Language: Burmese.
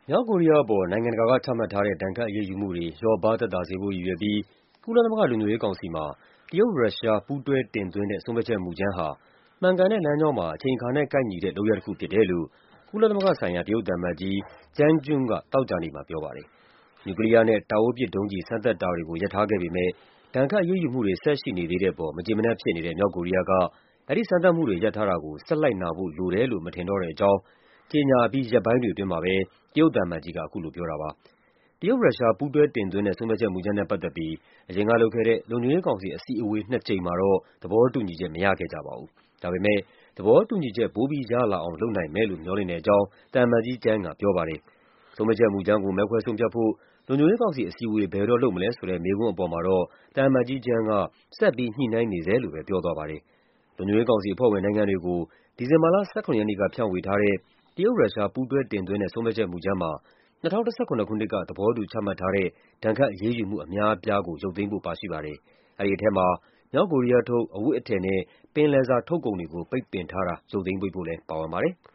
မြောက်ကိုရီးယားအပေါ် နိုင်ငံတကာကချမှတ်ထားတဲ့ ဒဏ်ခတ်အရေးယူမှုတွေ လျော့ပါးသက်သာစေဖို့ ရည်ရွယ်ပြီး ကုလသမဂ္ဂလုံခြုံရေးကောင်စီမှာ တရုတ်-ရုရှား ပူးတွဲတင်သွင်းတဲ့ ဆုံးဖြတ်ချက်မူကြမ်းဟာ မှန်ကန်တဲ့လမ်းကြောင်းမှာ အချိန်အခါနဲ့ကိုက်ညီတဲ့ လုပ်ရပ်တခုဖြစ်တယ်လို့ ကုလသမဂ္ဂဆိုင်ရာ တရုတ်သံအမတ်ကြီး Jiang Jun က သောကြာနေ့မှာပြောပါတယ်။ နျူကလီးယားနဲ့ တာဝေးပစ်ဒုံးကျည် စမ်းသပ်တာတွေကို ရပ်ထားခဲ့ပေမယ့် ဒဏ်ခတ်အရေးယူမှုတွေ ဆက်ရှိနေသေးတဲ့အပေါ် မကျေမနပ်ဖြစ်နေတဲ့ မြောက်ကိုရီးယားက အဲဒီစမ်းသပ်မှုတွေ ရပ်ထားတာကို ဆက်လိုက်နာဖို့လိုတယ်လို့ မထင်တော့တဲ့အကြောင်း ကြေညာအပြီး ရက်ပိုင်းတွေအတွင်းမှာပဲ တရုတ်သံအမတ်ကြီးက အခုလိုပြောတာပါ။ တရုတ်-ရုရှား ပူးတွဲတင်သွင်းတဲ့ ဆုံးဖြတ်ချက်မူကြမ်းနဲ့ပတ်သက်ပြီး အရင်ကလုပ်ခဲ့တဲ့ လုံခြုံရေးကောင်စီ အစည်းအဝေးနှစ်ကြိမ်မှာတော့ သဘောတူညီချက် မရခဲ့ကြပါဘူး။ ဒါပေမယ့် သဘောတူညီချက် ပိုပြီးရလာအောင် လုပ်နိုင်မယ်လို့ မျှော်လင့်တဲ့အကြောင်း သံအမတ်ကြီး Jiang ကပြောပါတယ်။ ဆုံးဖြတ်ချက်မူကြမ်းကို မဲခွဲဆုံးဖြတ်ဖို့ လုံခြုံရေးကောင်စီအစည်းအဝေး ဘယ်တော့လုပ်မလဲဆိုတဲ့ မေးခွန်းအပေါ်မှာတော့ သံအမတ်ကြီး Jiang က ဆက်ပြီး ညှိနှိုင်းနေဆဲလို့ပဲ ပြောသွားပါတယ်။ လုံခြုံရေးကောင်စီအဖွဲ့ဝင်နိုင်ငံတွေကို ဒီဇင်ဘာလ ၁၇ ရက်နေ့က ဖြန့်ဝေထားတဲ့ တရုတ်-ရုရှား ပူးတွဲတင်သွင်းတဲ့ ဆုံးဖြတ်ချက်မူကြမ်းမှာ ၂၀၁၇ ခုနှစ်က သဘောတူချမှတ်ထားတဲ့ ဒဏ်ခတ်အရေးယူမှု အများအပြားကို ရုပ်သိမ်းဖို့ ပါရှိပါတယ်။ အဲဒီထဲမှာ မြောက်ကိုရီးယားထုတ် အဝတ်အထည်နဲ့ ပင်လယ်စာထုတ်ကုန်တွေကို ပိတ်ပင်ထားတာ ရုပ်သိမ်းပေးဖို့လည်း ပါဝင်ပါတယ်။